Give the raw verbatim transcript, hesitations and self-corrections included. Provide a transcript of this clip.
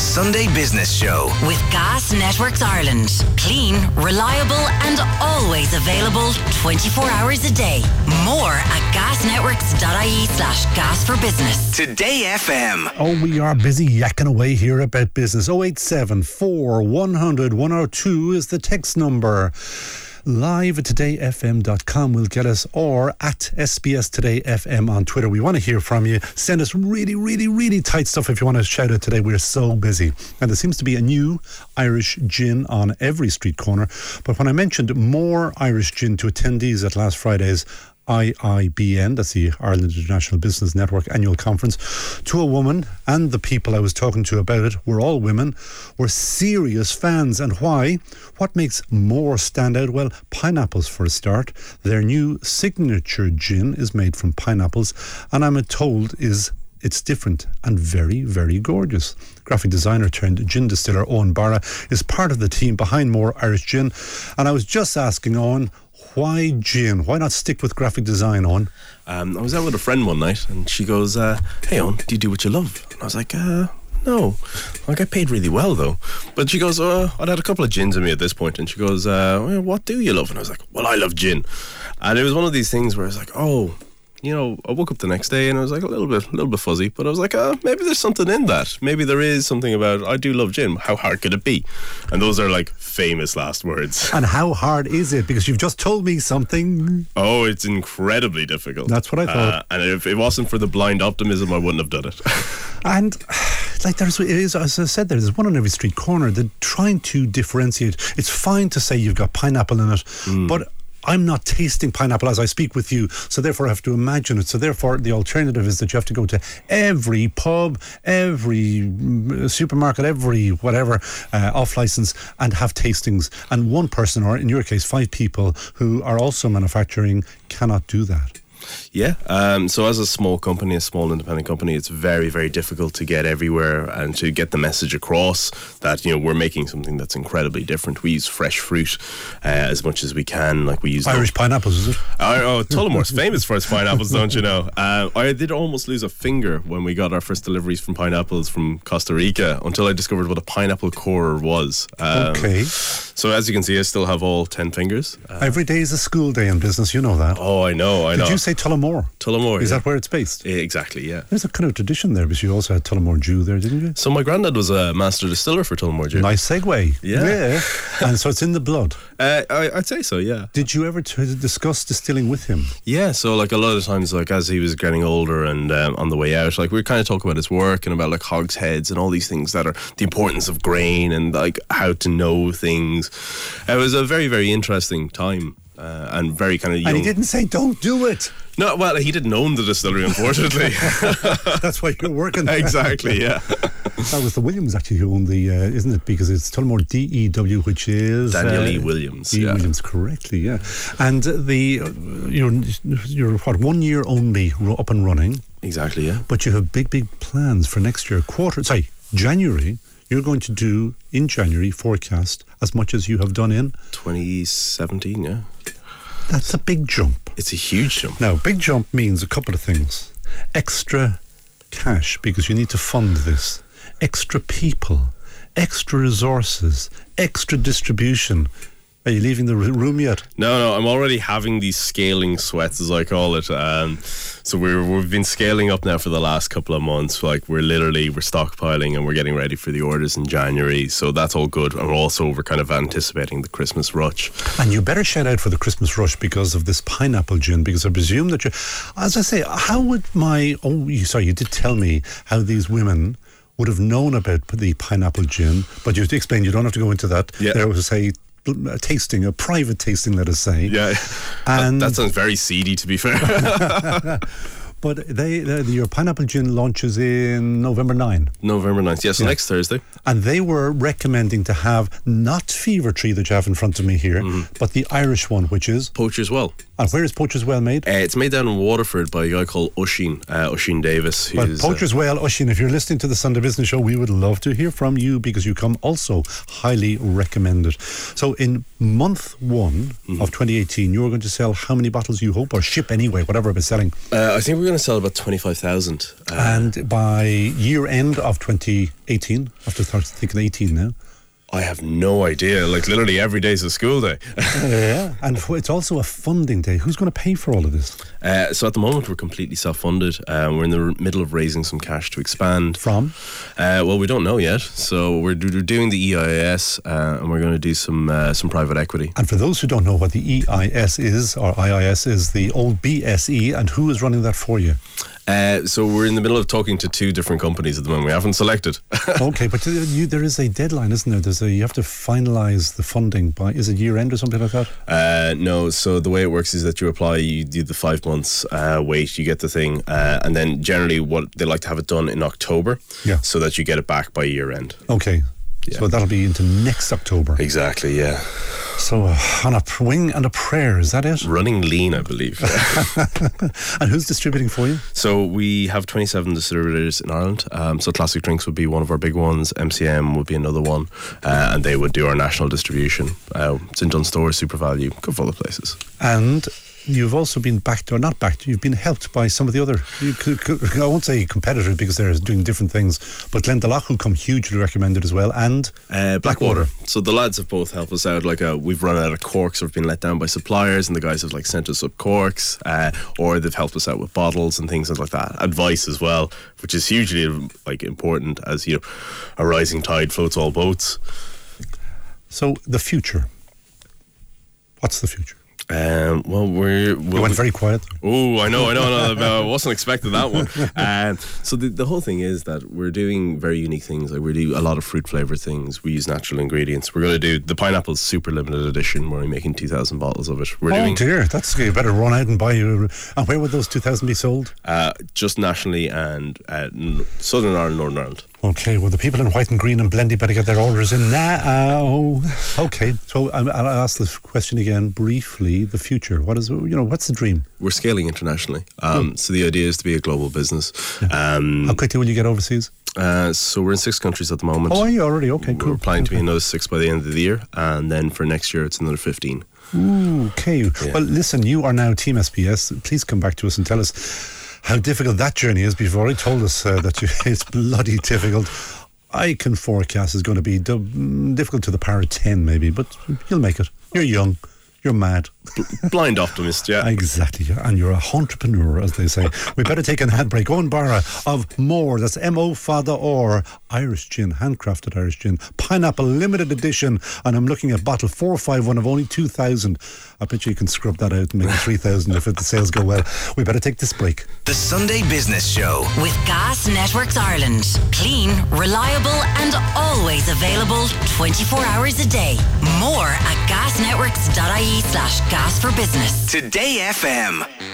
Sunday Business Show with Gas Networks Ireland. Clean, reliable and always available twenty-four hours a day. More at gasnetworks.ie slash gas for business. Today F M. Oh, we are busy yakking away here about business. oh eight seven four one hundred one oh two is the text number. Live at today f m dot com will get us, or at S B S Today F M on Twitter. We want to hear from you. Send us really, really, really tight stuff if you want to shout out today. We're so busy. And there seems to be a new Irish gin on every street corner. But when I mentioned more Irish gin to attendees at last Friday's I I B N, that's the Ireland International Business Network annual conference, to a woman, and the people I was talking to about it were all women, were serious fans. And why? What makes more stand out? Well, pineapples for a start. Their new signature gin is made from pineapples, and I'm told is it's different and very, very gorgeous. Graphic designer turned gin distiller Owen Barra is part of the team behind More Irish Gin, and I was just asking Owen, why gin? Why not stick with graphic design, Owen? Um, I was out with a friend one night and she goes, uh, hey, Owen, do you do what you love? And I was like, uh, no. I get paid really well, though. But she goes, uh, I'd had a couple of gins in me at this point, and she goes, uh, well, what do you love? And I was like, well, I love gin. And it was one of these things where I was like, oh, you know, I woke up the next day and I was like a little bit, a little bit fuzzy, but I was like, uh, maybe there's something in that. Maybe there is something about, I do love gin. How hard could it be? And those are like famous last words. And how hard is it? Because you've just told me something. Oh, it's incredibly difficult. That's what I thought. Uh, and if it wasn't for the blind optimism, I wouldn't have done it. And like there's, it is, as I said, there's one on every street corner. They're trying to differentiate. It's fine to say you've got pineapple in it, mm. but I'm not tasting pineapple as I speak with you, so therefore I have to imagine it. So therefore the alternative is that you have to go to every pub, every supermarket, every whatever uh, off license and have tastings. And one person, or in your case five people who are also manufacturing, cannot do that. Yeah, um, so as a small company, a small independent company, it's very, very difficult to get everywhere and to get the message across that, you know, we're making something that's incredibly different. We use fresh fruit uh, as much as we can. Like we use Irish the, pineapples, is it? Uh, oh, Tullamore's famous for its pineapples, don't you know? Uh, I did almost lose a finger when we got our first deliveries from pineapples from Costa Rica until I discovered what a pineapple corer was. Um, okay. So as you can see, I still have all ten fingers. Uh, Every day is a school day in business, you know that. Oh, I know, I know. Did you say Tullamore? Tullamore, Is yeah. that where it's based? Exactly, yeah. There's a kind of tradition there, because you also had Tullamore Dew there, didn't you? So my granddad was a master distiller for Tullamore Dew. Nice segue. Yeah. yeah. And so it's in the blood. Uh, I, I'd say so, yeah. Did you ever t- discuss distilling with him? Yeah, so like a lot of times, like as he was getting older and um, on the way out, like we were kind of talking about his work and about like hogsheads and all these things that are the importance of grain and like how to know things. It was a very, very interesting time. Uh, and very kind of young. And he didn't say, don't do it. No, well, he didn't own the distillery, unfortunately. That's why you're working there. Exactly, yeah. That was the Williams actually who owned the, uh, isn't it? Because it's Tullamore D E W, which is... Daniel uh, E. Williams. E. Yeah. Williams, correctly, yeah. And the, uh, you're, you're what, one year only up and running. Exactly, yeah. But you have big, big plans for next year. Quarter, sorry, January. You're going to do, in January, forecast as much as you have done in... twenty seventeen, yeah. That's a big jump. It's a huge jump. Now, big jump means a couple of things. Extra cash, because you need to fund this. Extra people. Extra resources. Extra distribution. Are you leaving the room yet? No, no, I'm already having these scaling sweats, as I call it. Um, so we're, we've been scaling up now for the last couple of months. Like we're literally, we're stockpiling and we're getting ready for the orders in January. So that's all good. And also we're kind of anticipating the Christmas rush. And you better shout out for the Christmas rush because of this pineapple gin, because I presume that you're, as I say, how would my, oh, you, sorry, you did tell me how these women would have known about the pineapple gin, but you explained you don't have to go into that. Yeah. There was a A tasting, a private tasting, let us say. Yeah, and that, that sounds very seedy, to be fair. But they, they, your pineapple gin launches in November ninth. November ninth, yes, yeah, so yeah. next Thursday. And they were recommending to have not Fever Tree that you have in front of me here, mm-hmm. but the Irish one, which is? Poacher's Well. And where is Poacher's Well made? Uh, it's made down in Waterford by a guy called Oisin, uh, Oisin Davis. Well, who's, Poacher's uh, Well, Oisin, if you're listening to the Sunday Business Show, we would love to hear from you because you come also highly recommended. So in month one mm-hmm. of twenty eighteen, you're going to sell how many bottles you hope, or ship anyway, whatever it was selling? Uh, I think we're going to sell about twenty-five thousand. Uh, and by year end of twenty eighteen, after thinking eighteen now, I have no idea. Like, literally every day's a school day. Yeah, and it's also a funding day. Who's going to pay for all of this? Uh, so at the moment, we're completely self-funded. Uh, we're in the r- middle of raising some cash to expand. From? Uh, well, we don't know yet. So we're, do- we're doing the E I S, uh, and we're going to do some uh, some private equity. And for those who don't know what the E I S is, or I I S is the old B S E, and who is running that for you? Uh, so we're in the middle of talking to two different companies at the moment. We haven't selected. Okay, but you, there is a deadline, isn't there? There's a, you have to finalise the funding by, is it year end or something like that? Uh, no, so the way it works is that you apply, you do the five months uh, wait, you get the thing, uh, and then generally what they like to have it done in October, yeah, so that you get it back by year end. Okay. Yeah. So that'll be into next October. Exactly, yeah. So uh, on a wing and a prayer, is that it? Running lean, I believe. And who's distributing for you? So we have twenty-seven distributors in Ireland. Um, so Classic Drinks would be one of our big ones. M C M would be another one. Uh, and they would do our national distribution. Uh, it's in Dunstore, SuperValu, a couple of other places. And you've also been backed, or not backed, you've been helped by some of the other, you could, could, I won't say competitors because they're doing different things, but Glendalough, who come hugely recommended as well, and uh, Blackwater. So the lads have both helped us out. Like uh, we've run out of corks or have been let down by suppliers, and the guys have like sent us up corks, uh, or they've helped us out with bottles and things like that. Advice as well, which is hugely like important, as you know, a rising tide floats all boats. So the future. What's the future? Um, well, we're... Well, you went very quiet. Oh, I know, I know, no, I wasn't expecting that one. Um, so the, the whole thing is that we're doing very unique things. Like we do a lot of fruit flavoured things. We use natural ingredients. We're going to do the pineapple super limited edition, where we're making two thousand bottles of it. We're oh doing, dear, that's you better run out and buy you. And where would those two thousand be sold? Uh, just nationally and uh, Southern Ireland, Northern Ireland. Okay, well, the people in white and green and Blendy better get their orders in now. Okay, so I'll ask this question again briefly. The future, what is, you know, what's the dream? We're scaling internationally. Um, oh. So the idea is to be a global business. Um, How quickly will you get overseas? Uh, so we're in six countries at the moment. Oh, are you already? Okay, cool. We're planning okay. to be in another six by the end of the year, and then for next year it's another fifteen. Ooh, okay. Yeah. Well, listen, you are now Team S B S. Please come back to us and tell us how difficult that journey is. Before he told us uh, that you, it's bloody difficult. I can forecast it's going to be d- difficult to the power of ten, maybe, but you'll make it. You're young. You're mad. Blind optimist, yeah. Exactly. And you're a entrepreneur, as they say. We better take a handbrake. Owen Barra of More. That's M O Fada Or. Irish gin, handcrafted Irish gin. Pineapple limited edition. And I'm looking at bottle four five one of only two thousand. I bet you can scrub that out and make it three thousand if the sales go well. We better take this break. The Sunday Business Show. With Gas Networks Ireland. Clean, reliable and always available twenty-four hours a day. More at gasnetworks.ie slash gas for business. Today F M.